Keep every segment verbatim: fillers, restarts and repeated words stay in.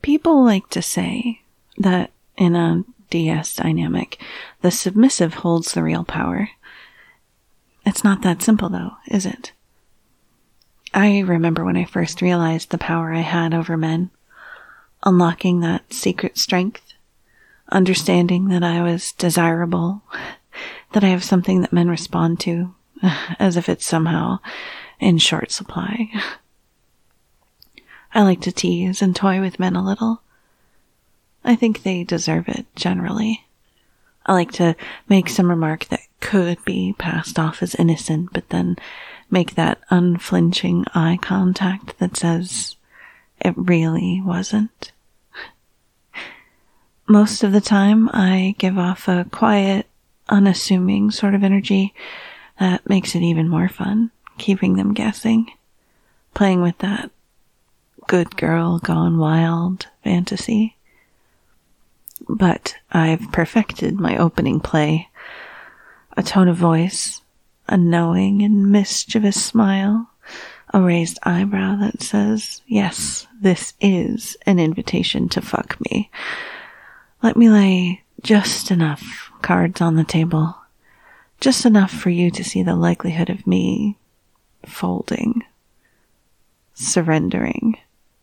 People like to say that in a D S dynamic, the submissive holds the real power. It's not that simple, though, is it? I remember when I first realized the power I had over men, unlocking that secret strength, understanding that I was desirable, that I have something that men respond to, as if it's somehow in short supply. I like to tease and toy with men a little. I think they deserve it, generally. I like to make some remark that could be passed off as innocent, but then make that unflinching eye contact that says it really wasn't. Most of the time, I give off a quiet, unassuming sort of energy that makes it even more fun, keeping them guessing, playing with that good girl gone wild fantasy. But I've perfected my opening play. A tone of voice, a knowing and mischievous smile, a raised eyebrow that says, yes, this is an invitation to fuck me. Let me lay just enough cards on the table, just enough for you to see the likelihood of me folding, surrendering.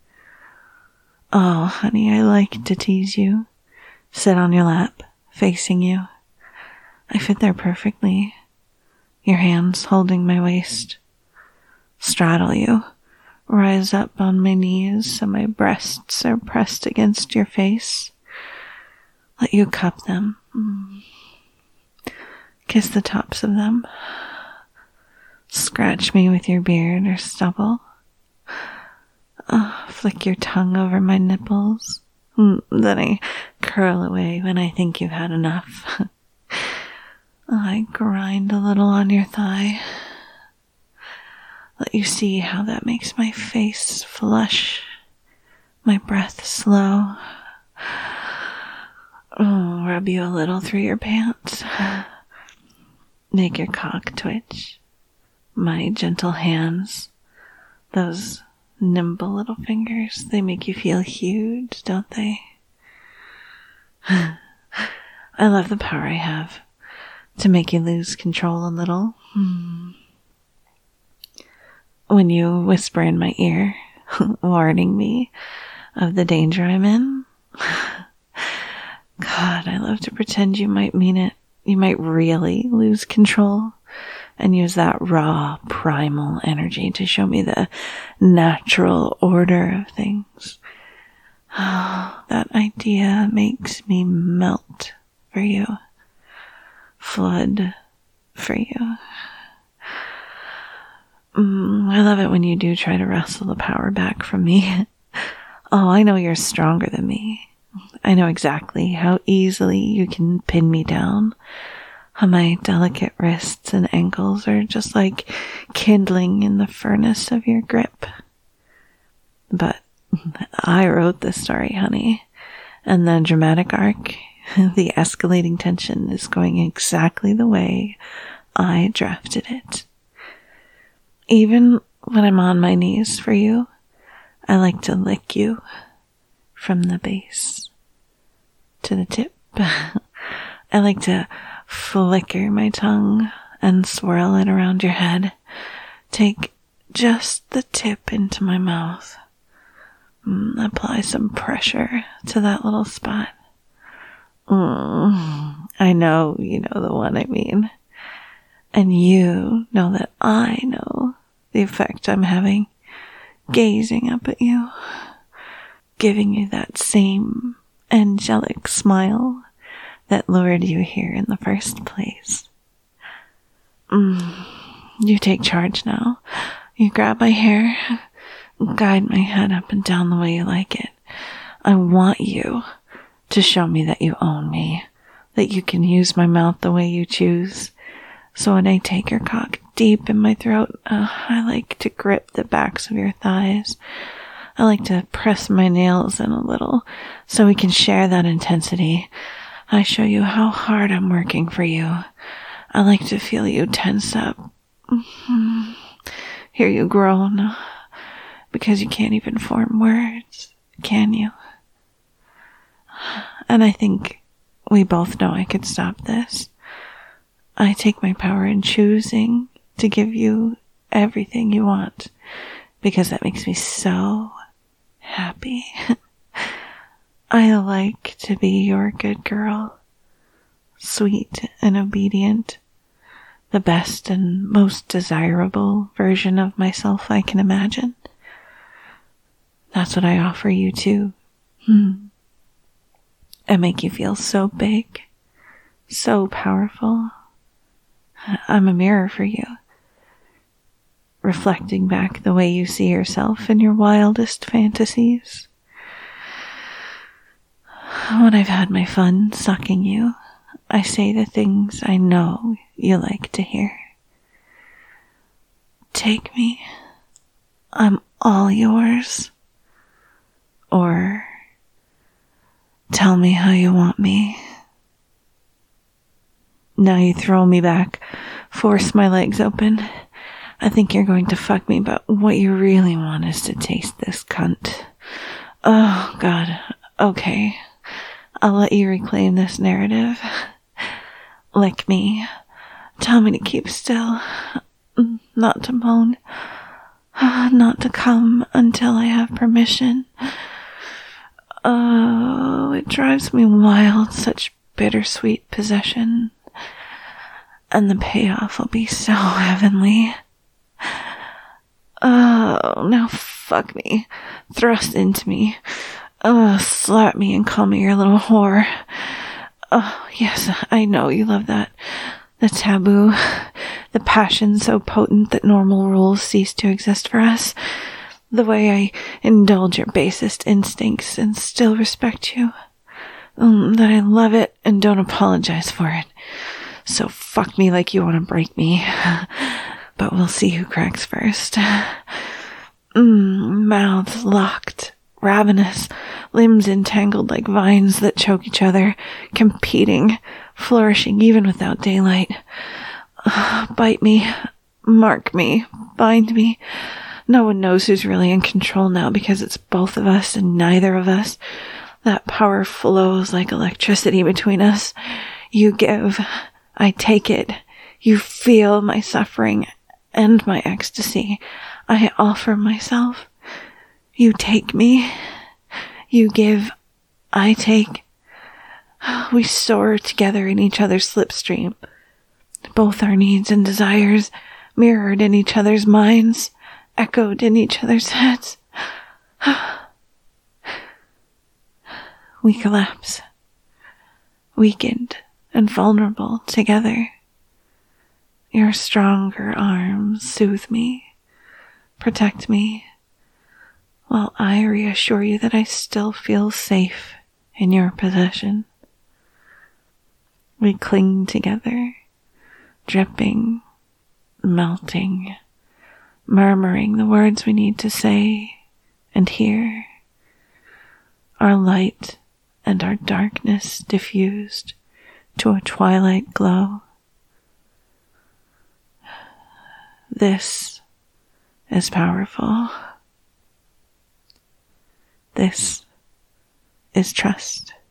Oh, honey, I like to tease you. Sit on your lap, facing you. I fit there perfectly. Your hands holding my waist. Straddle you. Rise up on my knees so my breasts are pressed against your face. Let you cup them. Kiss the tops of them. Scratch me with your beard or stubble. Oh, flick your tongue over my nipples. Then I curl away when I think you've had enough. I grind a little on your thigh. Let you see how that makes my face flush, my breath slow. Oh, rub you a little through your pants. Make your cock twitch. My gentle hands, those nimble little fingers, they make you feel huge, don't they? I love the power I have to make you lose control a little. When you whisper in my ear, warning me of the danger I'm in. God, I love to pretend you might mean it. You might really lose control and use that raw, primal energy to show me the natural order of things. Oh, that idea makes me melt for you. Flood for you. Mm, I love it when you do try to wrestle the power back from me. Oh, I know you're stronger than me. I know exactly how easily you can pin me down. How my delicate wrists and ankles are just like kindling in the furnace of your grip. But I wrote this story, honey. And the dramatic arc, the escalating tension is going exactly the way I drafted it. Even when I'm on my knees for you, I like to lick you from the base to the tip. I like to flicker my tongue and swirl it around your head. Take just the tip into my mouth. Mm, apply some pressure to that little spot. Mm, I know you know the one I mean. And you know that I know the effect I'm having, gazing up at you, giving you that same angelic smile that lured you here in the first place. Mm, you take charge now. You grab my hair, guide my head up and down the way you like it. I want you to show me that you own me, that you can use my mouth the way you choose. So when I take your cock deep in my throat, uh, I like to grip the backs of your thighs. I like to press my nails in a little so we can share that intensity. I show you how hard I'm working for you. I like to feel you tense up. Mm-hmm. Hear you groan. Because you can't even form words, can you? And I think we both know I could stop this. I take my power in choosing to give you everything you want, because that makes me so happy. I like to be your good girl, sweet and obedient, the best and most desirable version of myself I can imagine. That's what I offer you too. Hmm. I make you feel so big, so powerful. I'm a mirror for you, reflecting back the way you see yourself in your wildest fantasies. When I've had my fun sucking you, I say the things I know you like to hear. Take me. I'm all yours. Or tell me how you want me. Now you throw me back, force my legs open. I think you're going to fuck me, but what you really want is to taste this cunt. Oh, God. Okay. I'll let you reclaim this narrative. Lick me. Tell me to keep still. Not to moan. Not to come until I have permission. Oh, it drives me wild, such bittersweet possession. And the payoff will be so heavenly. Oh, now fuck me. Thrust into me. Oh, slap me and call me your little whore. Oh, yes, I know you love that. The taboo. The passion so potent that normal rules cease to exist for us. The way I indulge your basest instincts and still respect you. Um, that I love it and don't apologize for it. So fuck me like you want to break me. But we'll see who cracks first. Mm, mouths locked, ravenous, limbs entangled like vines that choke each other, competing, flourishing even without daylight. Uh, bite me, mark me, bind me. No one knows who's really in control now because it's both of us and neither of us. That power flows like electricity between us. You give, I take it. You feel my suffering and my ecstasy. I offer myself. You take me. You give, I take. We soar together in each other's slipstream. Both our needs and desires mirrored in each other's minds, echoed in each other's heads. We collapse, weakened and vulnerable together. Your stronger arms soothe me, protect me, while I reassure you that I still feel safe in your possession. We cling together, dripping, melting, murmuring the words we need to say and hear. Our light and our darkness diffused to a twilight glow. This is powerful. This is trust.